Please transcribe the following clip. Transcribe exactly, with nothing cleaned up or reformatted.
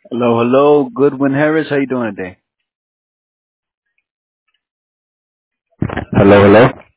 Hello, hello, Goodwin Harris. How you doing today? Hello, hello.